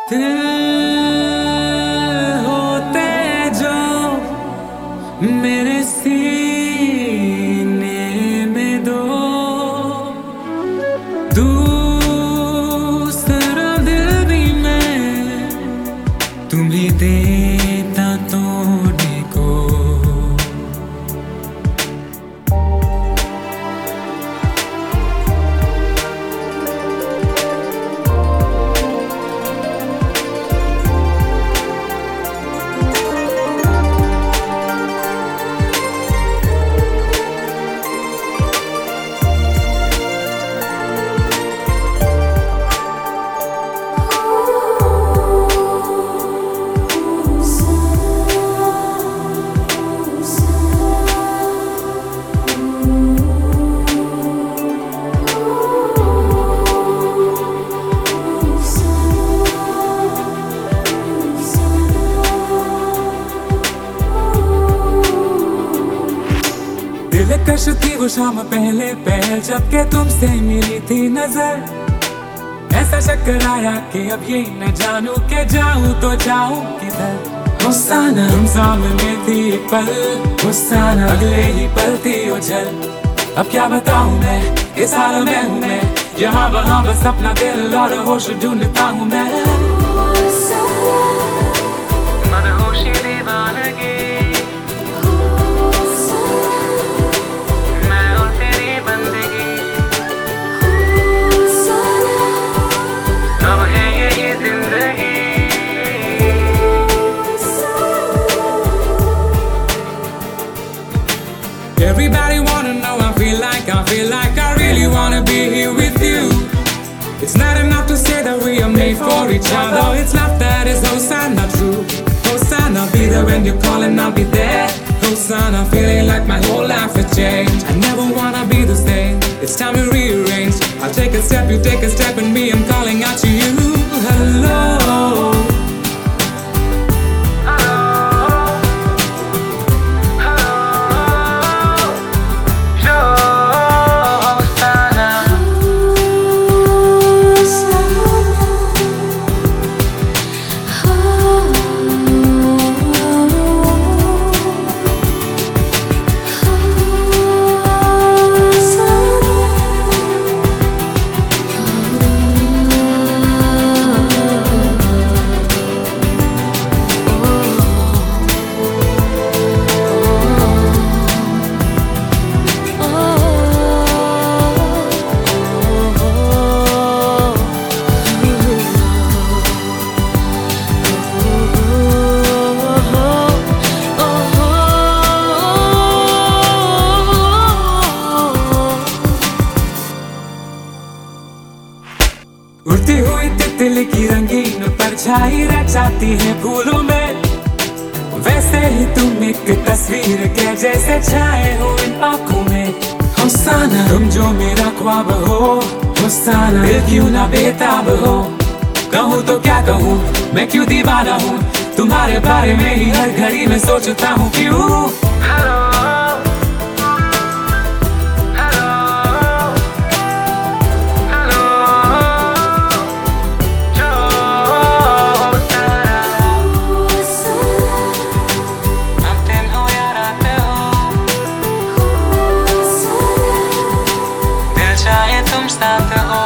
दिल होते जो मेरे सीने में दो, दूसरा दिल भी मैं तुम्हें देता तोड़ने को। दिलकश थी वो शाम पहले पहल जबकि तुमसे मिली थी नजर। ऐसा चक्कर आया कि अब ये न जानू के जाऊं तो जाऊं किधर। हुस्साना तुम सामने थी पल, हुस्साना अगले ही पल थी उछल। अब क्या बताऊं मैं, इस हाल में हूँ मैं, यहाँ वहाँ बस अपना दिल और होश ढूंढता हूँ मैं। मदहोशी दीवानगी Everybody wanna know, I feel like I really wanna be here with you. It's not enough to say that we are made for each other. It's love that is Hosanna true. Hosanna, be there when you call and I'll be there. Hosanna, feeling like my whole life has changed. I never wanna be the same. It's time to rearrange. I'll take a step, you take a step, and me, I'm calling out to you. Hello. उड़ती हुई तितली की रंगीन परछाई रह जाती है फूलों में। वैसे ही तुम एक तस्वीर के जैसे छाए हो इन आँखों में। हुस्साना तुम जो मेरा ख्वाब हो, हुस्साना दिल क्यों ना बेताब हो। कहूँ तो क्या कहूँ, मैं क्यों दीवाना हूँ, तुम्हारे बारे में ही हर घड़ी में सोचता हूँ क्यों। तुम साथ हो।